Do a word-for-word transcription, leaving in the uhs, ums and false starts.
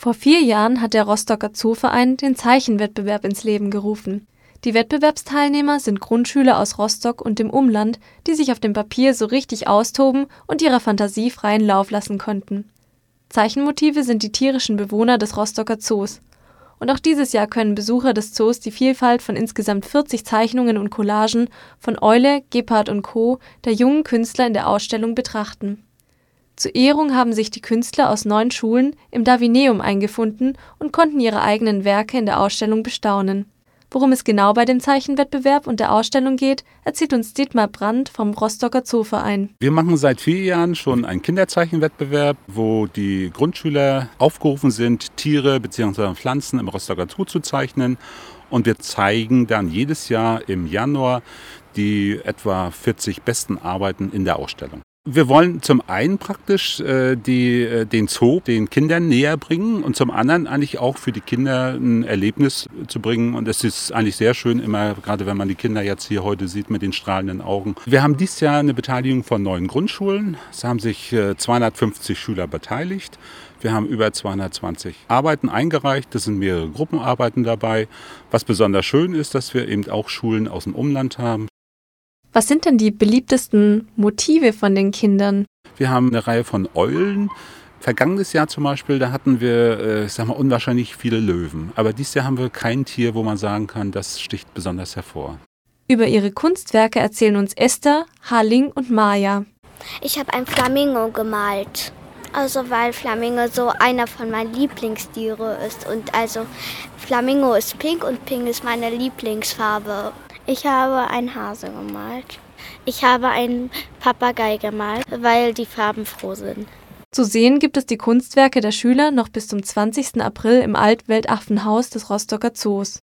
Vor vier Jahren hat der Rostocker Zooverein den Zeichenwettbewerb ins Leben gerufen. Die Wettbewerbsteilnehmer sind Grundschüler aus Rostock und dem Umland, die sich auf dem Papier so richtig austoben und ihrer Fantasie freien Lauf lassen konnten. Zeichenmotive sind die tierischen Bewohner des Rostocker Zoos. Und auch dieses Jahr können Besucher des Zoos die Vielfalt von insgesamt vierzig Zeichnungen und Collagen von Eule, Gepard und Co. der jungen Künstler in der Ausstellung betrachten. Zur Ehrung haben sich die Künstler aus neun Schulen im Davineum eingefunden und konnten ihre eigenen Werke in der Ausstellung bestaunen. Worum es genau bei dem Zeichenwettbewerb und der Ausstellung geht, erzählt uns Dietmar Brandt vom Rostocker Zooverein. Wir machen seit vier Jahren schon einen Kinderzeichenwettbewerb, wo die Grundschüler aufgerufen sind, Tiere bzw. Pflanzen im Rostocker Zoo zu zeichnen. Und wir zeigen dann jedes Jahr im Januar die etwa vierzig besten Arbeiten in der Ausstellung. Wir wollen zum einen praktisch äh, die, äh, den Zoo den Kindern näher bringen und zum anderen eigentlich auch für die Kinder ein Erlebnis zu bringen. Und es ist eigentlich sehr schön, immer, gerade wenn man die Kinder jetzt hier heute sieht mit den strahlenden Augen. Wir haben dieses Jahr eine Beteiligung von neun Grundschulen. Es haben sich äh, zweihundertfünfzig Schüler beteiligt. Wir haben über zweihundertzwanzig Arbeiten eingereicht. Das sind mehrere Gruppenarbeiten dabei. Was besonders schön ist, dass wir eben auch Schulen aus dem Umland haben. Was sind denn die beliebtesten Motive von den Kindern? Wir haben eine Reihe von Eulen. Vergangenes Jahr zum Beispiel, da hatten wir, äh, ich sag mal, unwahrscheinlich viele Löwen. Aber dieses Jahr haben wir kein Tier, wo man sagen kann, das sticht besonders hervor. Über ihre Kunstwerke erzählen uns Esther, Harling und Maja. Ich habe ein Flamingo gemalt. Also weil Flamingo so einer von meinen Lieblingstiere ist. Und also Flamingo ist pink und pink ist meine Lieblingsfarbe. Ich habe einen Hase gemalt. Ich habe einen Papagei gemalt, weil die Farben froh sind. Zu sehen gibt es die Kunstwerke der Schüler noch bis zum zwanzigsten April im Altweltaffenhaus des Rostocker Zoos.